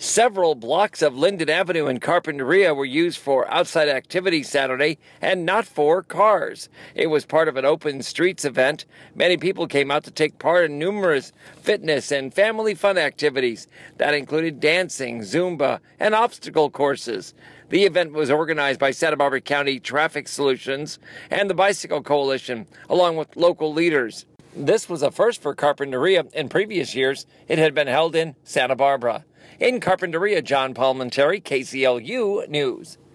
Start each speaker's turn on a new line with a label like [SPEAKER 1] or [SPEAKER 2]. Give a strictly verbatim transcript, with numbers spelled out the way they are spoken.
[SPEAKER 1] Several blocks of Linden Avenue in Carpinteria were used for outside activities Saturday and not for cars. It was part of an open streets event. Many people came out to take part in numerous fitness and family fun activities that included dancing, Zumba, and obstacle courses. The event was organized by Santa Barbara County Traffic Solutions and the Bicycle Coalition, along with local leaders. This was a first for Carpinteria. In previous years, it had been held in Santa Barbara. In Carpinteria, John Palmentary, K C L U News.